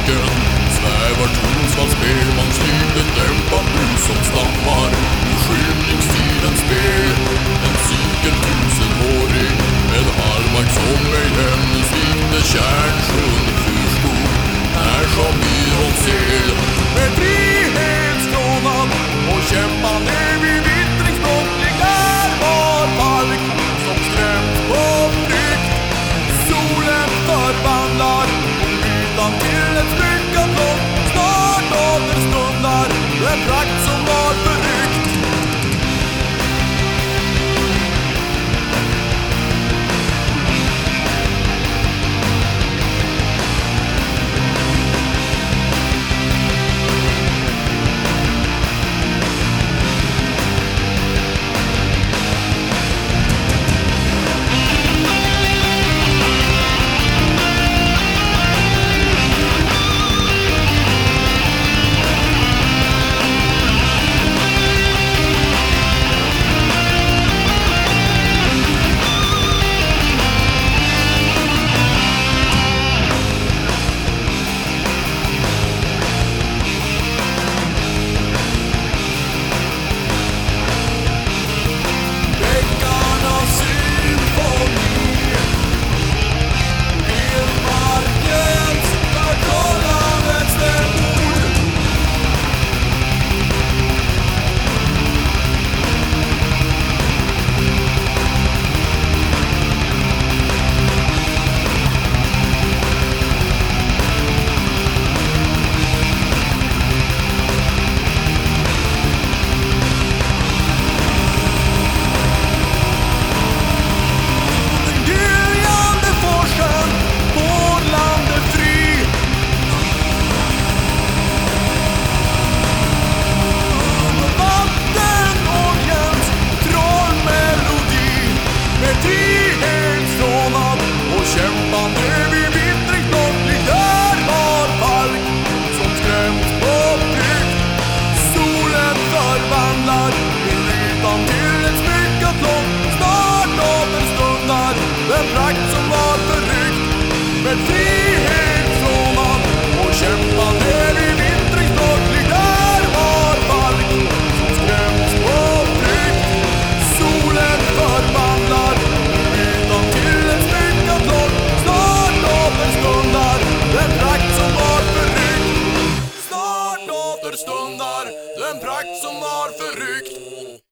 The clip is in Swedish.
marken svävar tronsvall spelmansliv, ett dämpat brus som stammar i skymningstidens spel. En cykel tusenårig med hallmark som ej ännu svikte kärnsjön förstod när som vi oss sel. Med frihetstrånad och kämpande vid vittringsbrottningar var park som skrämt på flykt. Solen förvandlar ytan till ett smyckat blått. Snart återstundar den prakt som var förryckt. Den prakt som var förryckt, med frihetstrånad och kämpande vid vittringsbrottning. Där var falk som skrämts på flykt. Solen förvandlar ytan till ett smyckat blått. Snart återstundar den prakt som var förryckt. Snart återstundar den prakt som var förryckt.